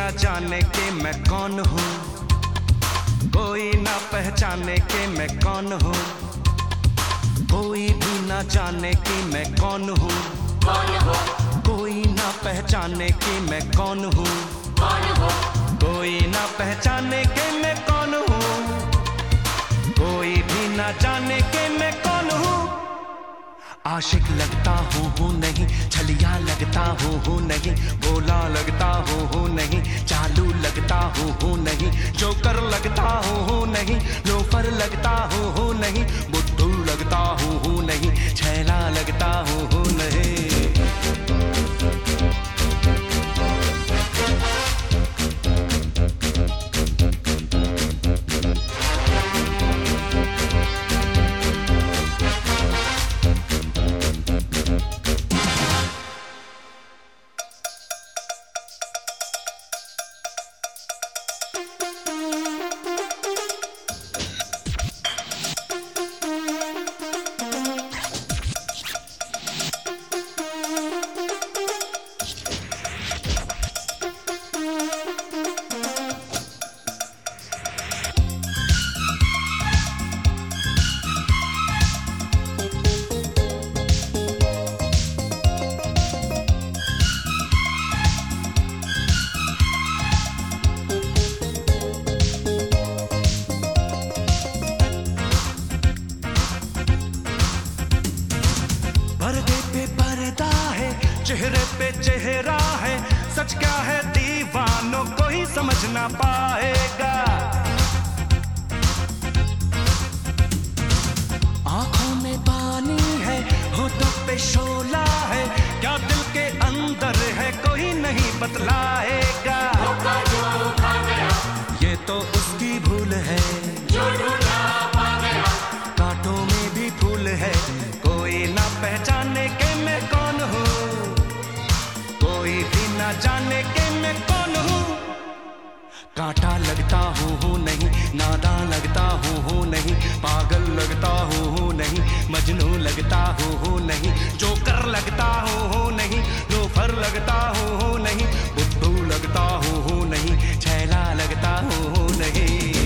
ना जाने के मैं कौन हूँ, कोई ना पहचाने के मैं कौन हूँ, कोई भी ना जाने कि मैं कौन हूँ, कोई ना पहचाने कि मैं कौन हूँ, कोई ना पहचाने के मैं कौन हूँ, कोई भी ना जाने के मैं कौन हूँ। आशिक लगता हूँ नहीं, छलिया लगता हूँ नहीं, भोला लगता हूँ नहीं, चालू लगता हूँ नहीं, जोकर लगता हूँ नहीं, लोफर लगता हूँ नहीं, बुद्धू लगता हूँ नहीं, छैला लगता हूँ नहीं। पर्दे पे पर्दा है, चेहरे पे चेहरा है, सच क्या है दीवानों को ही समझ ना पाएगा। आंखों में पानी है, होठों पे शोला है, क्या दिल के अंदर है कोई नहीं बतलाएगा। ये तो उसकी भूल है जो ढूंढा पा गया, कांटों में भी फूल है, कोई ना पहचाने के मैं कौन हूँ, कोई भी ना जाने के मैं कौन हूँ। कांटा लगता हूँ नहीं, नादान लगता हूँ नहीं, पागल लगता हूँ नहीं, मजनू लगता हूँ नहीं, जोकर लगता हूँ नहीं, लोफर लगता हूँ नहीं, बुद्धू लगता हूँ नहीं, छैला लगता हूँ नहीं।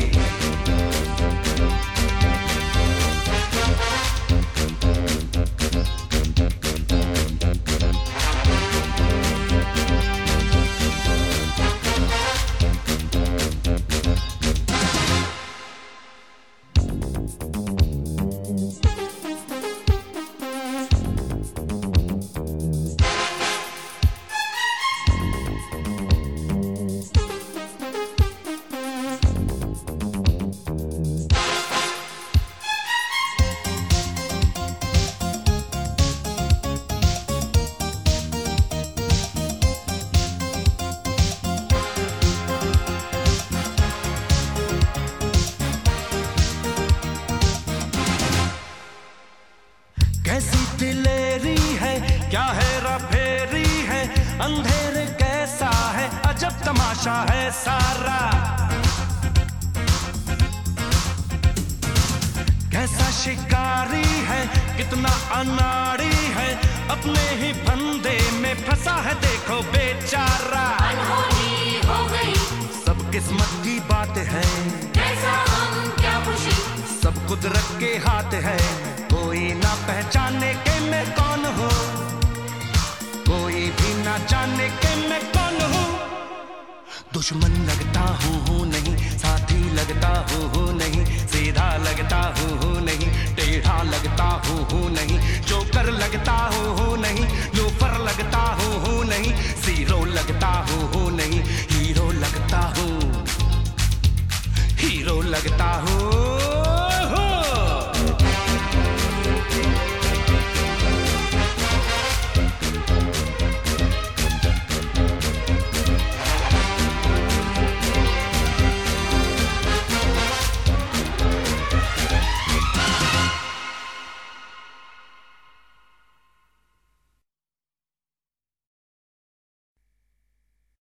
कैसी दिलेरी है, क्या है रफेरी है, अंधेरे कैसा है, अजब तमाशा है सारा। कैसा शिकारी है, कितना अनाड़ी है, अपने ही फंदे में फंसा है देखो बेचारा। अनहोनी हो गई, सब किस्मत की बात है, कैसा हम क्या खुशी, सब कुदरत के हाथ है, कोई ना पहचाने के मैं कौन हूँ, कोई भी ना जाने के मैं कौन हूँ। दुश्मन लगता हूँ नहीं, साथी लगता हूँ नहीं, सीधा लगता हूँ नहीं, टेढ़ा लगता हूँ नहीं,